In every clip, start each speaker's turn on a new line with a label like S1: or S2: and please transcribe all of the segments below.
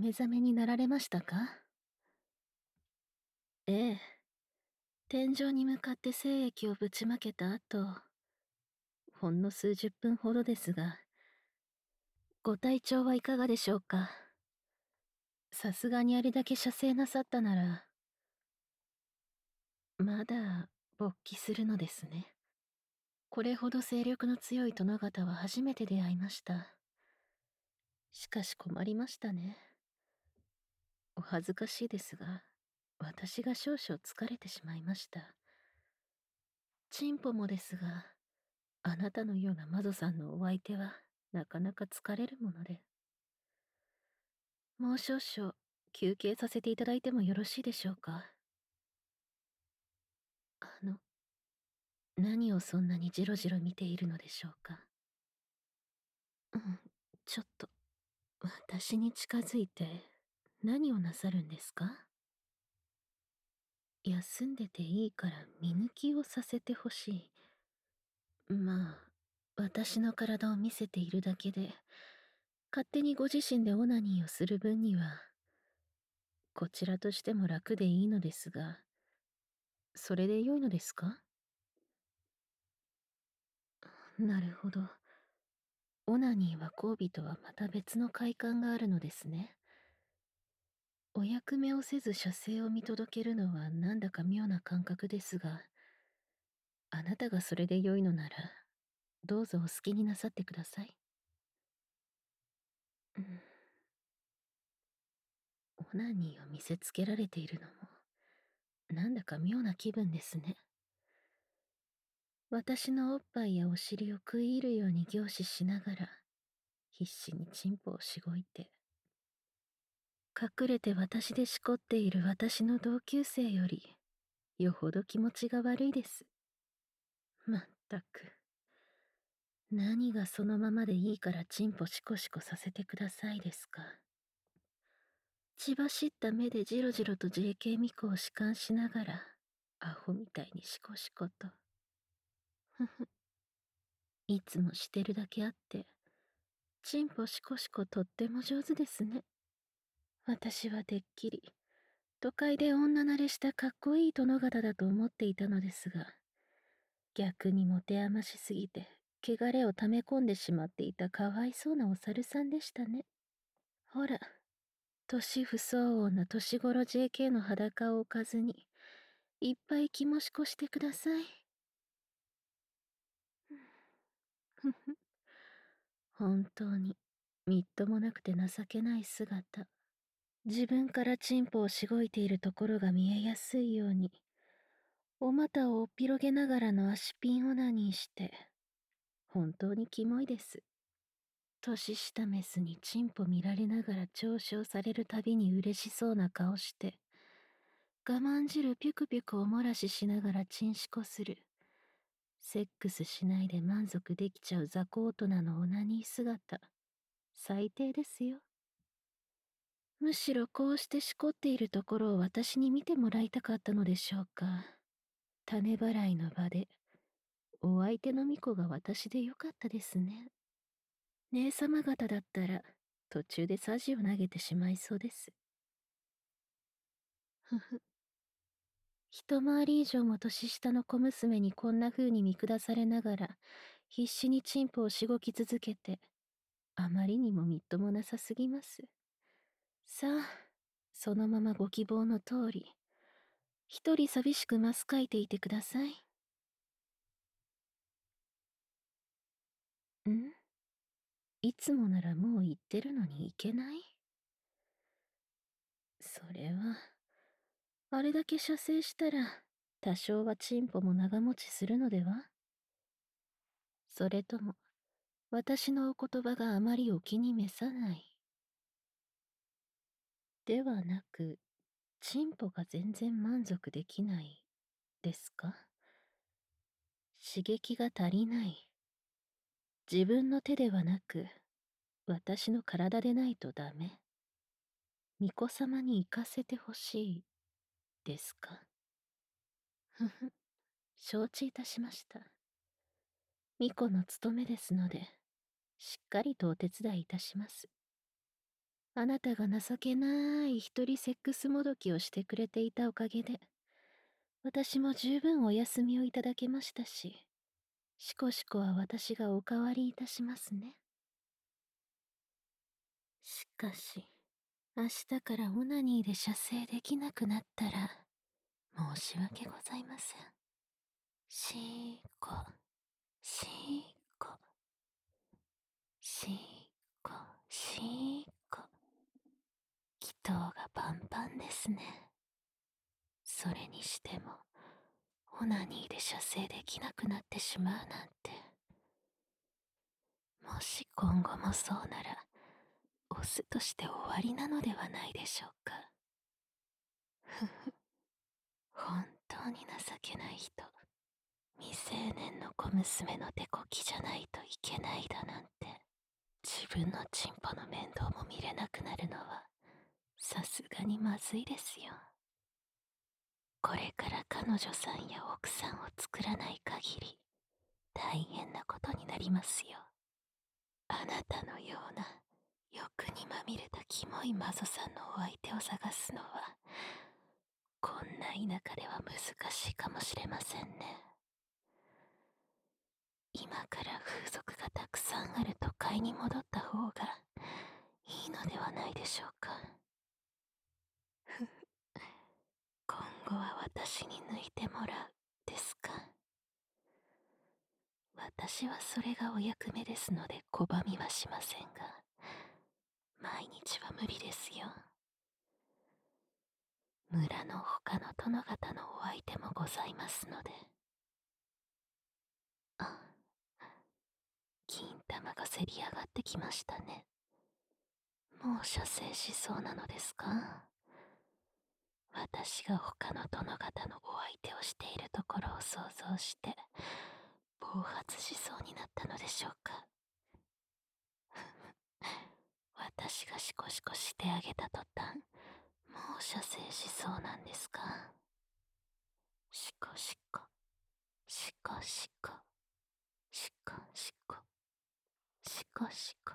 S1: 目覚めになられましたか？ええ、天井に向かって精液をぶちまけた後、ほんの数十分ほどですが、ご体調はいかがでしょうか？さすがにあれだけ射精なさったなら、まだ勃起するのですね。これほど精力の強い殿方は初めて出会いました。しかし困りましたね。お恥ずかしいですが、私が少々疲れてしまいました。チンポもですが、あなたのようなマゾさんのお相手は、なかなか疲れるもので。もう少々、休憩させていただいてもよろしいでしょうか。あの、何をそんなにジロジロ見ているのでしょうか。うん、ちょっと、私に近づいて、何をなさるんですか？休んでていいから見抜きをさせてほしい。まあ、私の体を見せているだけで、勝手にご自身でオナニーをする分には、こちらとしても楽でいいのですが、それで良いのですか？なるほど。オナニーは交尾とはまた別の快感があるのですね。お役目をせず射精を見届けるのはなんだか妙な感覚ですが、あなたがそれで良いのなら、どうぞお好きになさってください。うん、オナニーを見せつけられているのも、なんだか妙な気分ですね。私のおっぱいやお尻を食い入るように凝視しながら、必死にチンポをしごいて、隠れて私でしこっている私の同級生より、よほど気持ちが悪いです。まったく。何がそのままでいいからチンポシコシコさせてくださいですか。血走った目でじろじろと JK ミコを弛緩しながら、アホみたいにシコシコと。ふふ。いつもしてるだけあって、チンポシコシコとっても上手ですね。私はてっきり、都会で女慣れしたかっこいい殿方だと思っていたのですが、逆に持て余しすぎて、汚れを溜め込んでしまっていたかわいそうなお猿さんでしたね。ほら、年不相応な年頃 JK の裸を置かずに、いっぱい気もしこしてください。ふふ。本当に、みっともなくて情けない姿。自分からチンポをしごいているところが見えやすいように、お股をおっぴろげながらの足ピンオナニーして、本当にキモいです。年下メスにチンポ見られながら嘲笑されるたびに嬉しそうな顔して、我慢汁ピュクピュクおもらししながらチンシコする。セックスしないで満足できちゃう雑魚大人のオナニー姿。最低ですよ。むしろこうしてしこっているところを私に見てもらいたかったのでしょうか。種払いの場で、お相手の巫女が私でよかったですね。姉様方だったら、途中でサジを投げてしまいそうです。ふふ。一回り以上も年下の小娘にこんな風に見下されながら、必死にチンポをしごき続けて、あまりにもみっともなさすぎます。さあ、そのままご希望の通り、一人寂しくマスかいていてください。ん、いつもならもう言ってるのにいけない？それは、あれだけ射精したら、多少はチンポも長持ちするのでは？それとも、私のお言葉があまりお気に召さない？ではなく、チンポが全然満足できない、ですか？刺激が足りない。自分の手ではなく、私の体でないとダメ。巫女様に行かせてほしい、ですか？ふふ、承知いたしました。巫女の務めですので、しっかりとお手伝いいたします。 あなたが情けない一人セックスもどきをしてくれていたおかげで、私も十分お休みをいただけましたし、しこしこは私がお代わりいたしますね。しかし、明日からオナニーで射精できなくなったら、申し訳ございません。しーこ、しーこ、しーこ、しーこ。祈祷がパンパンですね。それにしても、オナニーで射精できなくなってしまうなんて。もし今後もそうなら、オスとして終わりなのではないでしょうか。ふふ、本当に情けない人。未成年の小娘の手こきじゃないといけないだなんて。自分のチンポの面倒も見れなくなるのは、さすがにまずいですよ。これから彼女さんや奥さんを作らない限り、大変なことになりますよ。あなたのような欲にまみれたキモいマゾさんのお相手を探すのは、こんな田舎では難しいかもしれませんね。今から風俗がたくさんある都会に戻った方がいいのではないでしょうか。今後は私に抜いてもらうですか。私はそれがお役目ですので拒みはしませんが、毎日は無理ですよ。村の他の殿方のお相手もございますので。あ、金玉がせり上がってきましたね。もう射精しそうなのですか。私が他の殿方のお相手をしているところを想像して暴発しそうになったのでしょうか。私がシコシコしてあげた途端、もう射精しそうなんですか。シコシコ、シコシコ、シコシコ、シコシコ。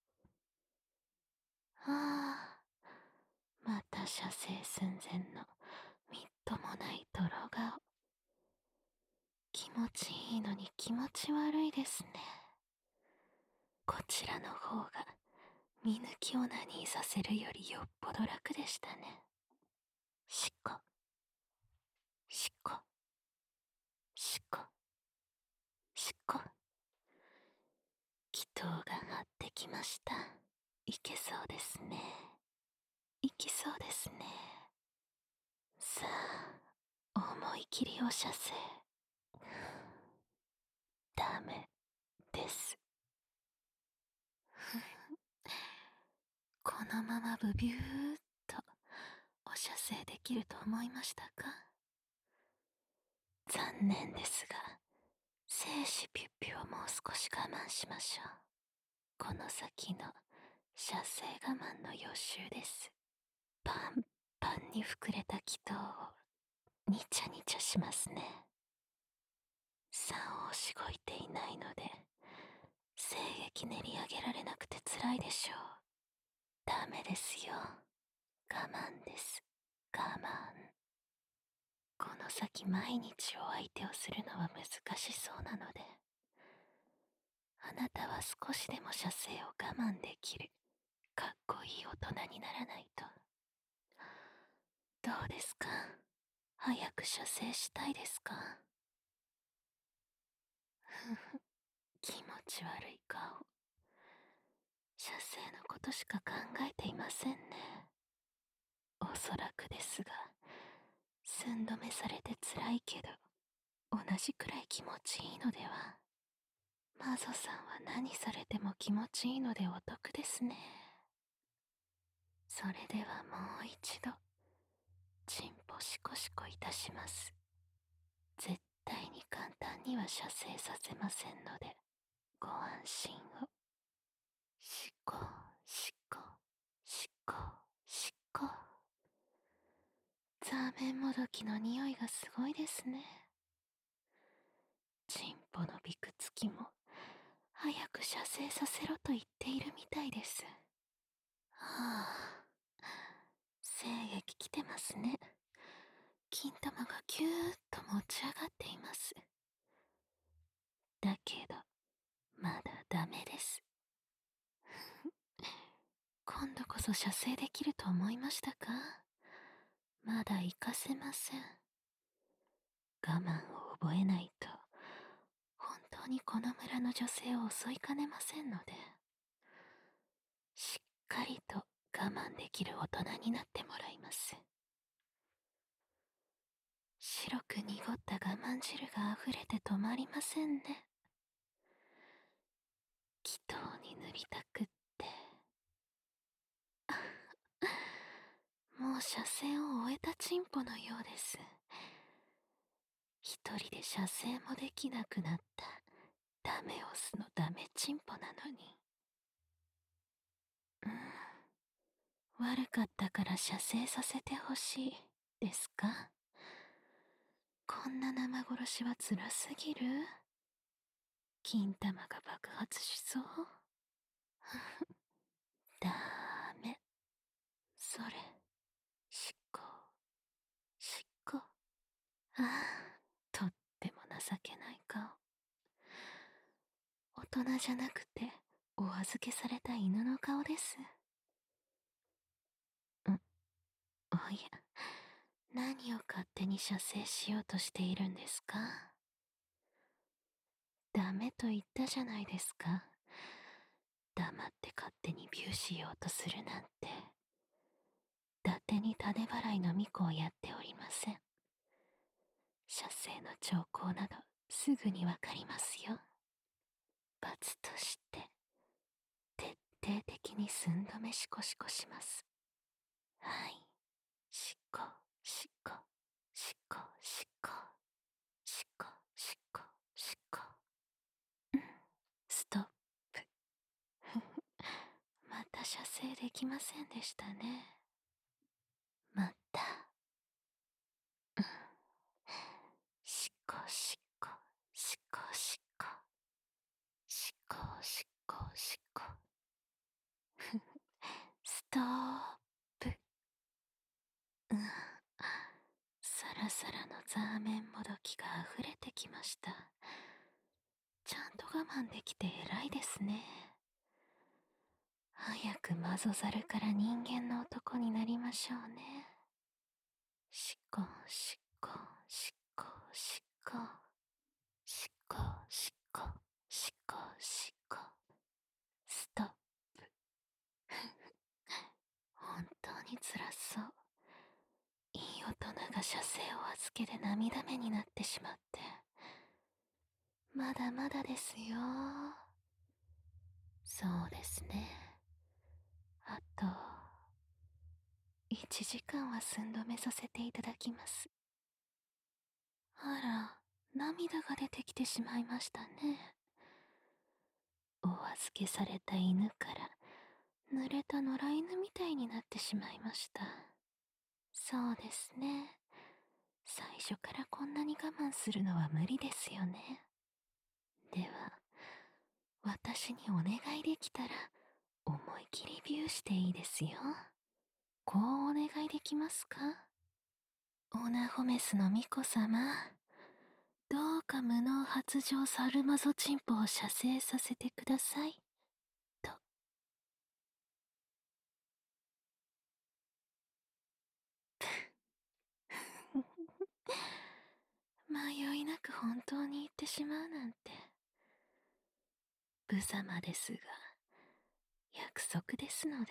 S1: ああ、また射精寸前のみっともない泥顔。気持ちいいのに気持ち悪いですね。こちらの方が見抜きオナニーさせるよりよっぽど楽でしたね。シコ、シコ、シコ、シコ。祈祷が張ってきました。いけそうですね。いきそうですね。さあ、思い切りお射精。ダメです。このままブビューっとお射精できると思いましたか。残念ですが、精子ピュッピュをもう少し我慢しましょう。この先の射精我慢の予習です。パンパンに膨れた気筒をニチャニチャしますね。竿をしごいていないので、精液練り上げられなくて辛いでしょう。ダメですよ。我慢です。我慢。この先毎日お相手をするのは難しそうなので、あなたは少しでも射精を我慢できるかっこいい大人にならないと。どうですか。早く射精したいですか。ふふ、気持ち悪い顔。射精のことしか考えていませんね。おそらくですが、寸止めされて辛いけど、同じくらい気持ちいいのでは。マゾさんは何されても気持ちいいのでお得ですね。それではもう一度、チンポシコシコいたします。絶対に簡単には射精させませんので、ご安心を。シコ、シコ、シコ、シコ。ザーメンもどきの匂いがすごいですね。チンポのびくつきも、早く射精させろと言っているみたいです。はきてますね。金玉がぎゅーっと持ち上がっています。だけど、まだダメです。今度こそ射精できると思いましたか？まだ活かせません。我慢を覚えないと、本当にこの村の女性を襲いかねませんので、しっかりと我慢できる大人になってもらいます。白く濁った我慢汁が溢れて止まりませんね。祈祷に塗りたくって。もう射精を終えたチンポのようです。一人で射精もできなくなったダメオスのダメチンポなのに。悪かったから射精させてほしいですか？こんな生殺しは辛すぎる？金玉が爆発しそう。ダメ。それ、執行、執行。ああ、とっても情けない顔。大人じゃなくて、お預けされた犬の顔です。おや、何を勝手に射精しようとしているんですか？ダメと言ったじゃないですか。黙って勝手にビューしようとするなんて。伊達に種払いの巫女をやっておりません。射精の兆候などすぐにわかりますよ。罰として、徹底的に寸止めしこしこします。はい。しこ、しこ、しこ、しこ、しこ、しこ、しこ。ストップ。また射精できませんでしたね。また。しこしこ、しこしこ、しこしこしこ。ストップ。サラサラのザーメンもどきが溢れてきました。ちゃんと我慢できて偉いですね。早くマゾザルから人間の男になりましょうね。しこしこしこしこしこしこしこしこ。ストップ。本当に辛そう。いい大人が射精を預けで涙目になってしまって。まだまだですよ。そうですね。あと、1時間は寸止めさせていただきます。あら、涙が出てきてしまいましたね。お預けされた犬から濡れた野良犬みたいになってしまいました。そうですね。最初からこんなに我慢するのは無理ですよね。では、私にお願いできたら、思い切りビューしていいですよ。こうお願いできますか？オナホメスの巫女様、どうか無能発情サルマゾチンポを射精させてください。と。迷いなく本当に言ってしまうなんて。無様ですが、約束ですので。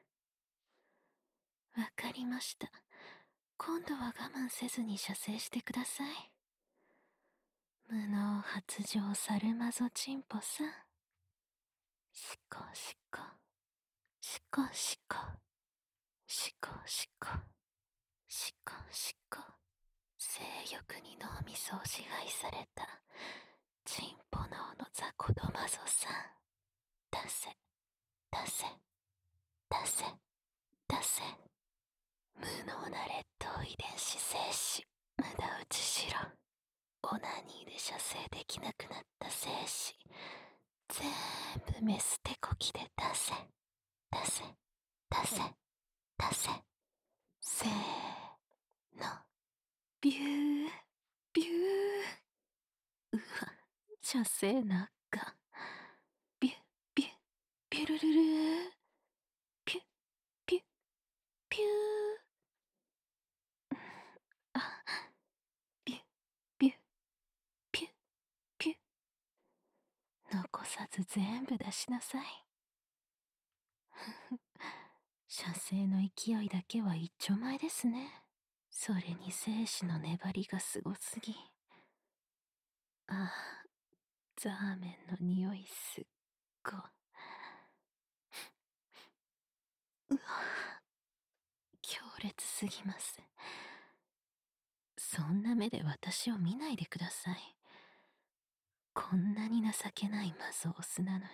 S1: わかりました。今度は我慢せずに射精してください。無能発情サルマゾチンポさん。しこしこ、しこしこ、しこしこ、しこしこ。性欲に脳みそを支配されたチンポ脳の雑魚ドマゾさん。出せ、出せ、出せ、出せ。無能な劣等遺伝子精子、無駄打ちしろ。オナニーで射精できなくなった精子、全部メス手こきで出せ、出せ、出せ、出せ。せービュー、ビュー。うわ、射精なんか。ビュ、ビュ、ビュルルルー。ピュ、ピュ、ピュー。あ、ビュ、ビュ、ピュ、ピュ。残さず全部出しなさい。射精の勢いだけは一丁前ですね。それに精子の粘りがすごすぎ。ああ、ザーメンの匂いすっご。うわ、強烈すぎます。そんな目で私を見ないでください。こんなに情けないマゾオスなのに。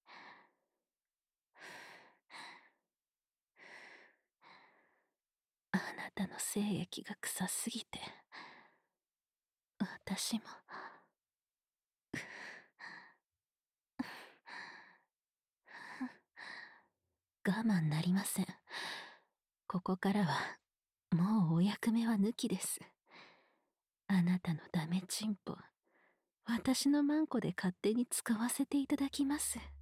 S1: あなたの精液が臭すぎて、私も。我慢なりません。ここからは、もうお役目は抜きです。あなたのダメチンポ、私のマンコで勝手に使わせていただきます。